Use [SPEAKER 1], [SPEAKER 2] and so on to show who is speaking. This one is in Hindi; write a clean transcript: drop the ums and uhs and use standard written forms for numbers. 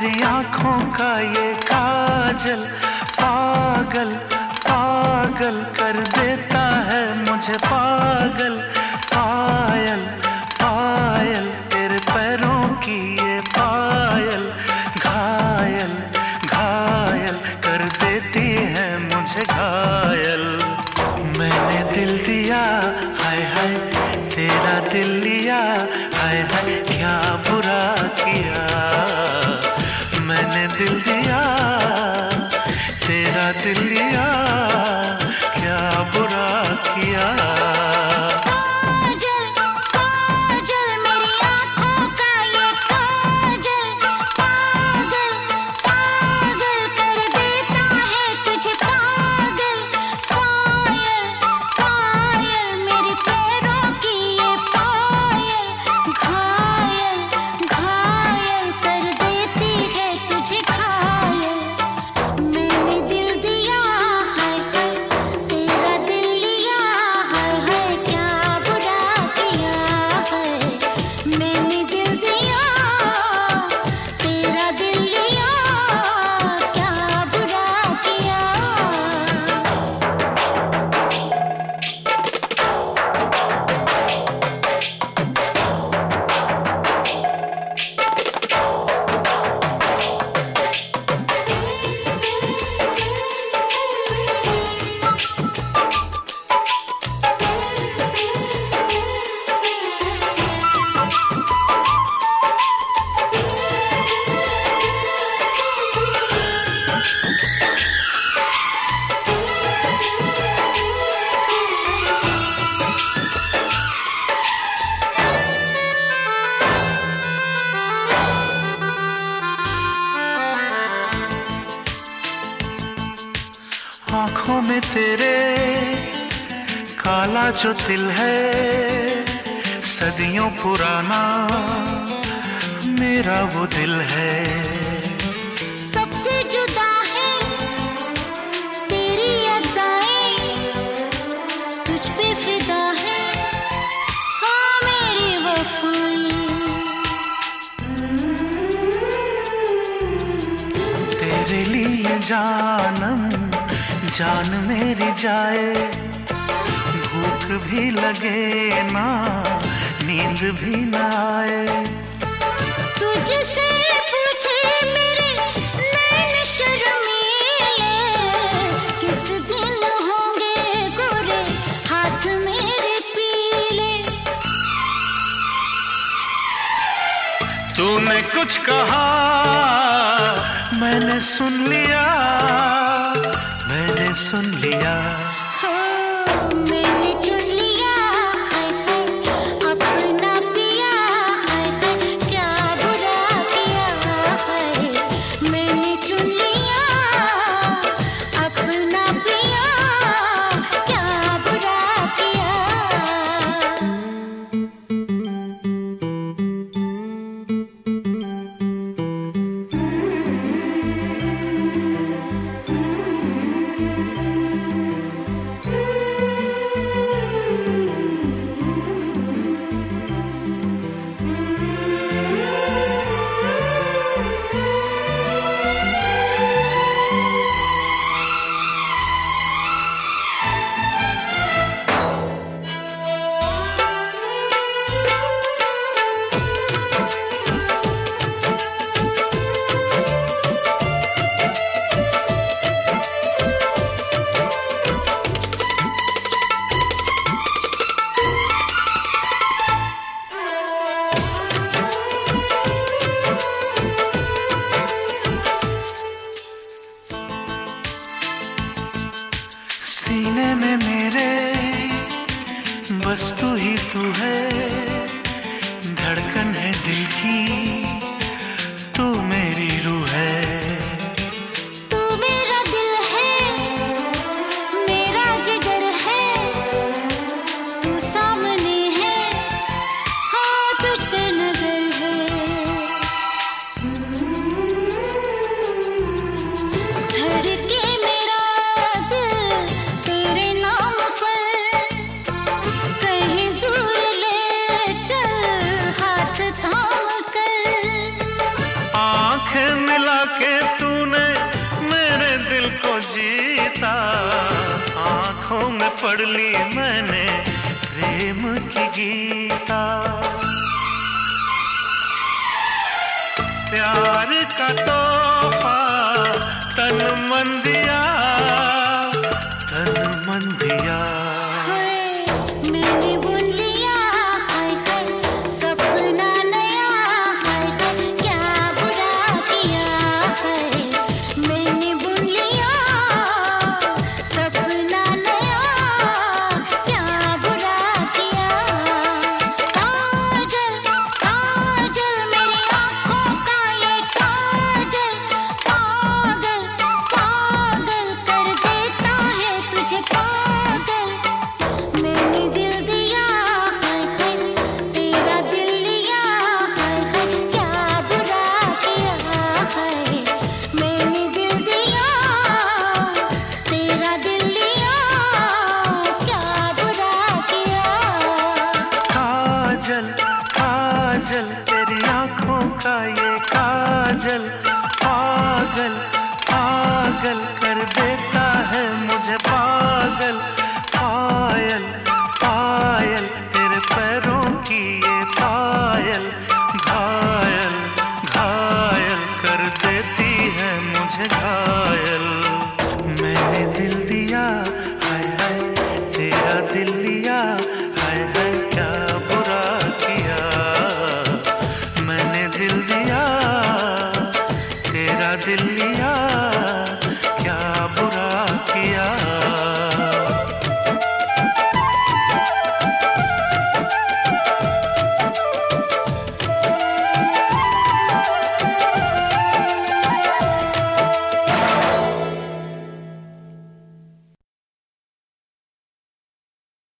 [SPEAKER 1] तेरी आंखों का ये काजल पागल पागल कर देता है मुझे पागल। पायल पायल तेरे पैरों की ये पायल घायल घायल कर देती है मुझे घायल। मैंने दिल दिया हाय हाय तेरा दिल लिया हाय हाय क्या बुरा किया। मैंने दिल दिया तेरा दिल लिया क्या बुरा किया। आँखों में तेरे काला जो दिल है सदियों पुराना मेरा वो दिल है।
[SPEAKER 2] सबसे जुदा है तेरी अदाएं तुझ पे फिदा है हाँ मेरी वफाएं।
[SPEAKER 1] तेरे लिए जानम जान मेरी जाए भूख भी लगे ना नींद भी ना आए।
[SPEAKER 2] तुझसे पूछे मेरे नैन शर्मीले किस दिन होंगे गोरे हाथ मेरे पीले।
[SPEAKER 1] तूने कुछ कहा मैंने सुन लिया मैंने सुन लिया।
[SPEAKER 2] मैंने चुन लिया हाय हाय अपना पिया हाय हाय क्या बुरा किया हाय। मैंने चुन लिया अपना पिया क्या बुरा किया।
[SPEAKER 1] पढ़ ली मैंने प्रेम की गीता। प्यार का तोहफा तन मन दिया, तन मन दिया।
[SPEAKER 2] मैंने बुन लिया हाय हाय सपना नया, हाय हाय क्या बुरा किया है। मैंने बुन लिया सपना नया, क्या बुरा किया। काजल काजल मेरी आँखों का ये काजल, पागल पागल कर देता है तुझे पागल। मैंने दिल दिया हाय हाय तेरा दिल लिया, हाय हाय क्या बुरा किया है। मैंने दिल दिया तेरा दिल लिया, क्या बुरा किया।
[SPEAKER 1] काजल काजल तेरी आँखों का ये काजल, पागल पागल कर देता है मुझे पागल। पायल पायल तेरे पैरों की ये पायल, घायल घायल कर देती है मुझे घायल। मैंने दिल दिया हाय हाय तेरा दिल लिया, हाय हाय क्या बुरा किया। मैंने दिल दिया तेरा दिल लिया।